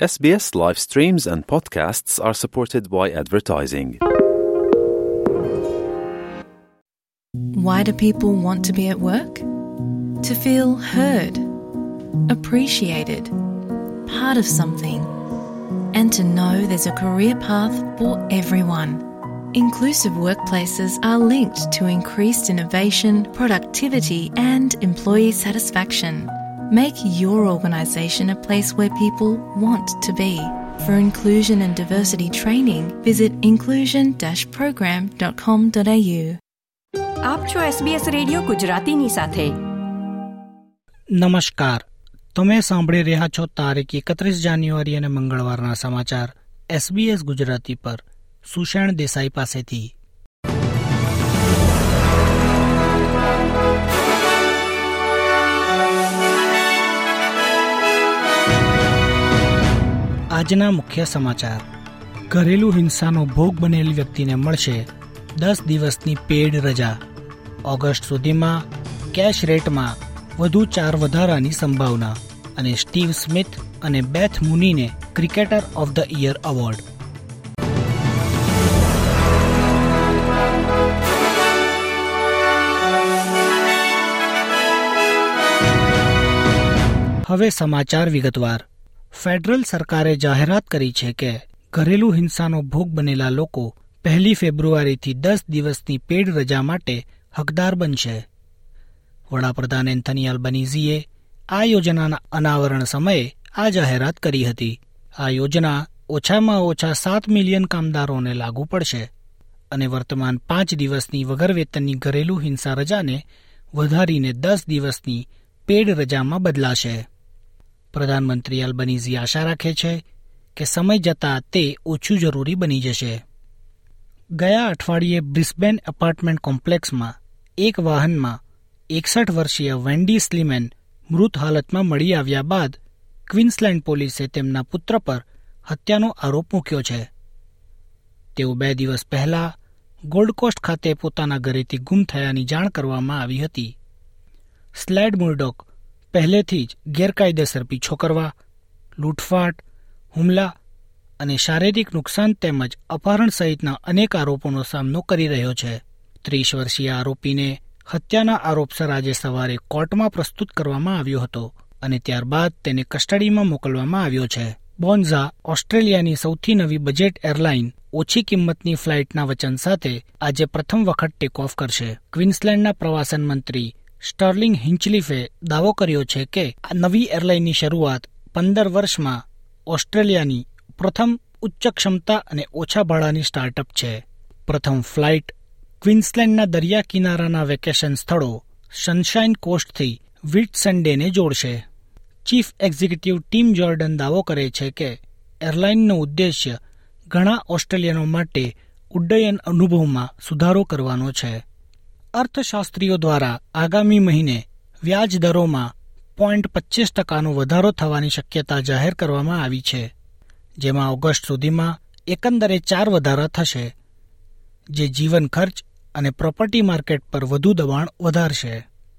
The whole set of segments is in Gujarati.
SBS live streams and podcasts are supported by advertising. Why do people want to be at work? To feel heard, appreciated, part of something, and to know there's a career path for everyone. Inclusive workplaces are linked to increased innovation, productivity, and employee satisfaction. Make your organisation a place where people want to be. For inclusion and diversity training, visit inclusion-program.com.au. આપ છો SBS રેડિયો ગુજરાતીની સાથે. નમસ્કાર, તમે સાંભળી રહ્યા છો તારીખ 31 જાન્યુઆરી અને મંગળવારના સમાચાર SBS ગુજરાતી પર સુષેણ દેસાઈ પાસેથી. આજના મુખ્ય સમાચાર. ઘરેલુ હિંસાનો ભોગ બનેલી વ્યક્તિને મળશે 10 દિવસની પેડ રજા. ઓગસ્ટ સુધીમાં કેશ રેટમાં વધુ 4 વધારાની સંભાવના. અને સ્ટીવ સ્મિથ અને બેથ મુનીને cricketer of the year award. હવે સમાચાર વિગતવાર. ફેડરલ સરકારે જાહેરાત કરી છે કે ઘરેલુ હિંસાનો ભોગ બનેલા લોકો 1 ફેબ્રુઆરીથી 10 દિવસની પેડ રજા માટે હકદાર બનશે. વડાપ્રધાન એન્થની અલ્બનીઝીએ આ યોજનાના અનાવરણ સમયે આ જાહેરાત કરી હતી. આ યોજના ઓછામાં ઓછા 7 મિલિયન કામદારોને લાગુ પડશે અને વર્તમાન 5 દિવસની વગર વેતનની ઘરેલુ હિંસા રજાને વધારીને 10 દિવસની પેડ રજામાં બદલાશે. પ્રધાનમંત્રી અલ્બનીઝી આશા રાખે છે કે સમય જતાં તે ઓછું જરૂરી બની જશે. ગયા અઠવાડિયે બ્રિસ્બેન એપાર્ટમેન્ટ કોમ્પ્લેક્સમાં એક વાહનમાં 61 વર્ષીય વેન્ડી સ્લીમેન મૃત હાલતમાં મળી આવ્યા બાદ ક્વીન્સલેન્ડ પોલીસે તેમના પુત્ર પર હત્યાનો આરોપ મૂક્યો છે. તેઓ 2 દિવસ પહેલા ગોલ્ડ કોસ્ટ ખાતે પોતાના ઘરેથી ગુમ થયાની જાણ કરવામાં આવી હતી. સ્લેડ મુર્ડોક પહેલેથી જ ગેરકાયદેસર પીછો કરવા, લૂંટફાટ, હુમલા અને શારીરિક નુકસાન તેમજ અપહરણ સહિતના અનેક આરોપોનો સામનો કરી રહ્યો છે. 30 વર્ષીય આરોપીને હત્યાના આરોપસર આજે સવારે કોર્ટમાં પ્રસ્તુત કરવામાં આવ્યો હતો અને ત્યારબાદ તેને કસ્ટડીમાં મોકલવામાં આવ્યો છે. બોન્ઝા ઓસ્ટ્રેલિયાની સૌથી નવી બજેટ એરલાઇન ઓછી કિંમતની ફ્લાઇટના વચન સાથે આજે પ્રથમ વખત ટેક ઓફ કરશે. ક્વીન્સલેન્ડના પ્રવાસન મંત્રી સ્ટર્લિંગ હિન્ચલીફે દાવો કર્યો છે કે આ નવી એરલાઇનની શરૂઆત 15 વર્ષમાં ઓસ્ટ્રેલિયાની પ્રથમ ઉચ્ચ ક્ષમતા અને ઓછા ભાડાની સ્ટાર્ટઅપ છે. પ્રથમ ફ્લાઇટ ક્વીન્સલેન્ડના દરિયા કિનારાના વેકેશન સ્થળો સનશાઇન કોસ્ટથી વિટ્સન્ડેને જોડશે. ચીફ એક્ઝિક્યુટિવ ટીમ જોર્ડન દાવો કરે છે કે એરલાઇનનો ઉદ્દેશ્ય ઘણા ઓસ્ટ્રેલિયનો માટે ઉડ્ડયન અનુભવમાં સુધારો કરવાનો છે. અર્થશાસ્ત્રીઓ દ્વારા આગામી મહિને વ્યાજ દરોમાં 0.25% વધારો થવાની શક્યતા જાહેર કરવામાં આવી છે, જેમાં ઓગસ્ટ સુધીમાં એકંદરે 4 વધારા થશે, જે જીવન ખર્ચ અને પ્રોપર્ટી માર્કેટ પર વધુ દબાણ વધારશે.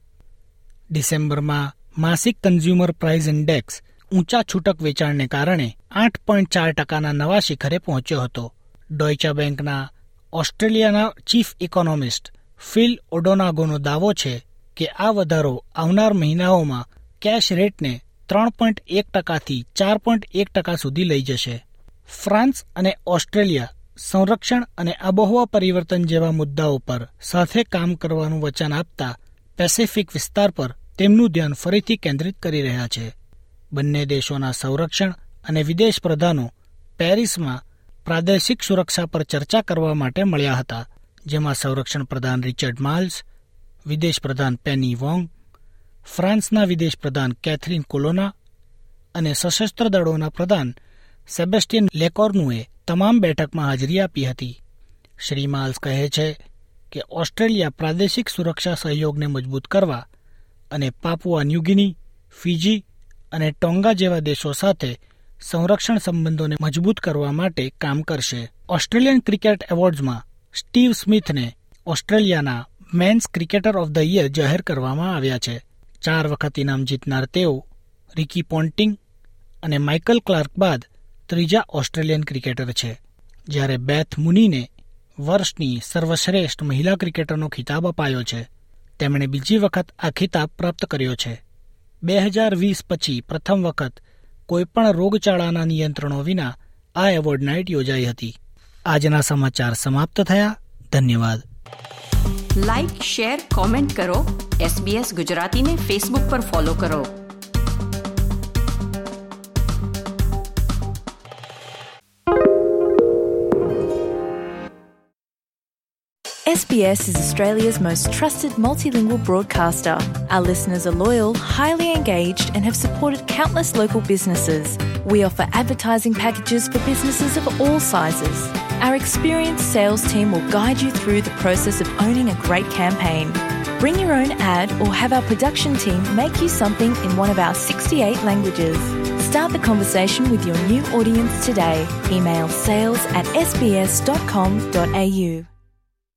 ડિસેમ્બરમાં માસિક કન્ઝ્યુમર પ્રાઇસ ઇન્ડેક્સ ઊંચા છૂટક વેચાણને કારણે 8.4%ના નવા શિખરે પહોંચ્યો હતો. ડોઇચે બેંકના ઓસ્ટ્રેલિયાના ચીફ ઇકોનોમિસ્ટ ફિલ ઓડોનાગોનો દાવો છે કે આ વધારો આવનાર મહિનાઓમાં કેશ રેટને 3.1%થી 4.1% સુધી લઈ જશે. ફ્રાન્સ અને ઓસ્ટ્રેલિયા સંરક્ષણ અને આબોહવા પરિવર્તન જેવા મુદ્દાઓ પર સાથે કામ કરવાનું વચન આપતા પેસિફિક વિસ્તાર પર તેમનું ધ્યાન ફરીથી કેન્દ્રિત કરી રહ્યા છે. બંને દેશોના સંરક્ષણ અને વિદેશ પ્રધાનો પેરિસમાં પ્રાદેશિક સુરક્ષા પર ચર્ચા કરવા માટે મળ્યા હતા, જેમાં સંરક્ષણ પ્રધાન રિચર્ડ માલ્સ, વિદેશ પ્રધાન પેની વોંગ, ફ્રાન્સના વિદેશ પ્રધાન કેથરીન કોલોના અને સશસ્ત્ર દળોના પ્રધાન સેબેસ્ટિયન લેકોર્નુએ તમામ બેઠકમાં હાજરી આપી હતી. શ્રી માલ્સ કહે છે કે ઓસ્ટ્રેલિયા પ્રાદેશિક સુરક્ષા સહયોગને મજબૂત કરવા અને પાપુઆ ન્યૂગિની, ફિજી અને ટોંગા જેવા દેશો સાથે સંરક્ષણ સંબંધોને મજબૂત કરવા માટે કામ કરશે. ઓસ્ટ્રેલિયન ક્રિકેટ એવોર્ડ્સમાં સ્ટીવ સ્મિથને ઓસ્ટ્રેલિયાના men's cricketer of the year જાહેર કરવામાં આવ્યા છે. 4 વખત ઇનામ જીતનાર તેઓ રિકી પોન્ટિંગ અને માઇકલ ક્લાર્ક બાદ ત્રીજા ઓસ્ટ્રેલિયન ક્રિકેટર છે, જ્યારે બેથ મુનીને વર્ષની સર્વશ્રેષ્ઠ મહિલા ક્રિકેટરનો ખિતાબ અપાયો છે. તેમણે બીજી વખત આ ખિતાબ પ્રાપ્ત કર્યો છે. 2020 પછી પ્રથમ વખત કોઈપણ રોગચાળાના નિયંત્રણો વિના આ એવોર્ડ નાઇટ યોજાઈ હતી. આજના સમાચાર સમાપ્ત થયા. ધન્યવાદ. લાઇક, શેર, કોમેન્ટ કરો. SBS ગુજરાતીને ફેસબુક પર ફોલો કરો. SBS is Australia's most trusted multilingual broadcaster. Our listeners are loyal, highly engaged, and have supported countless local businesses. We offer advertising packages for businesses of all sizes. Our experienced sales team will guide you through the process of owning a great campaign. Bring your own ad or have our production team make you something in one of our 68 languages. Start the conversation with your new audience today. Email sales@sbs.com.au.